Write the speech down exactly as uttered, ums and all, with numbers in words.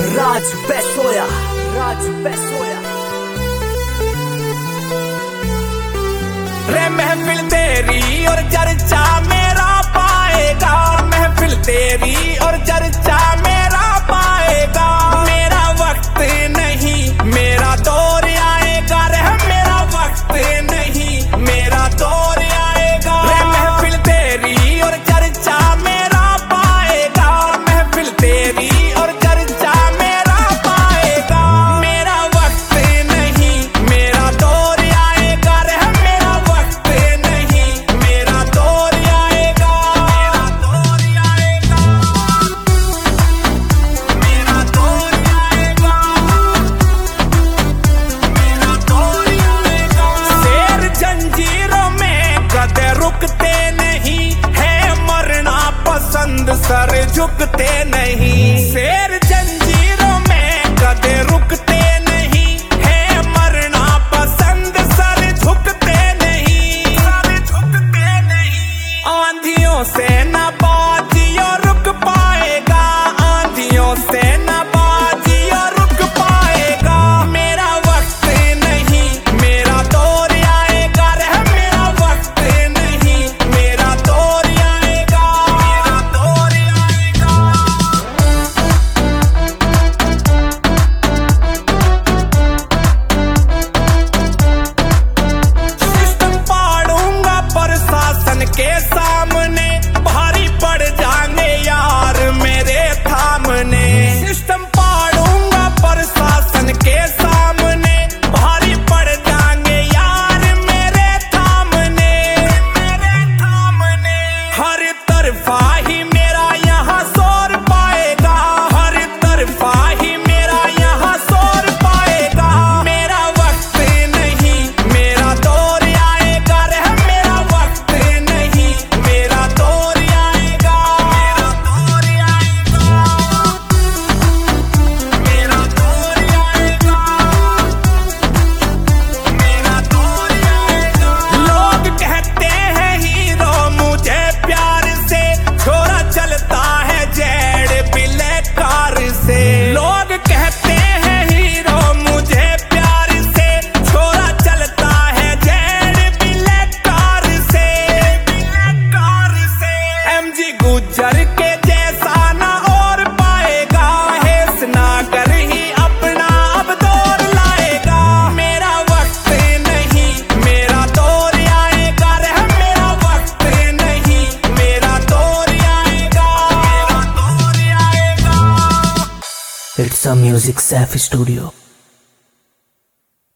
राज पैसोया, राज पैसोया। रे महफिल तेरी और चर्चा मेरा पाएगा, महफिल तेरी और चर्चा मेरा पाएगा। मेरा वक्त नहीं मेरा दौर आएगा, रे मेरा वक्त नहीं मेरा दौर आएगा। रे महफिल तेरी और चर्चा मेरा पाएगा, महफिल तेरी और चर्चा मेरा पाएगा। मेरा वक्त नहीं मेरा दौर आएगा, रे मेरा वक्त नहीं मेरा दौर आएगा। मेरा दौर आएगा, मेरा दौर आएगा, मेरा दौर आएगा। शेर जंजीरों में कदे रुकते नहीं है, मरना पसंद सर झुकते नहीं। शेर जंजीरों में कदे रुकते नहीं है, मरना पसंद सर झुकते नहीं, सर झुकते नहीं। आंधियों से न बाजियो रुक पाएगा, आंधियों से न बाजियो रुक पाएगा। मेरा वक्त नहीं मेरा दौर आएगा, रे मेरा वक्त नहीं मेरा दौर आएगा। मेरा दौर आएगा, सिस्टम पाड़ूंगा प्रशासन के सामने, भारी पड़ जाएंगे यार मेरे थामने। सिस्टम पाड़ूंगा प्रशासन के सामने, भारी पड़ जाएंगे यार मेरे थामने, मेरे थामने। हर तरफा ही मेरा यहाँ शोर पाएगा, हर तरफा ही मेरा यहाँ शोर पाएगा। मेरा वक्त नहीं मेरा दौर आएगा, रे मेरा वक्त नहीं मेरा दौर आएगा। मेरा दौर आएगा, मेरा दौर आएगा, मेरा दौर आएगा। लोग कहते हैं हीरो मुझे प्यार से, छोरा चलता है जेड ब्लैक कार से। लोग कहते हैं हीरो मुझे प्यार से, छोरा चलता है जेड ब्लैक कार से, ब्लैक कार से। एमजी गुज्जर के जैसा ना और पाएगा, हेस नागर ही अपना अब दौर लाएगा। मेरा वक्त नहीं मेरा दौर आएगा, रे मेरा वक्त नहीं मेरा दौर आएगा। मेरा दौर आएगा। It's a music Saif studio.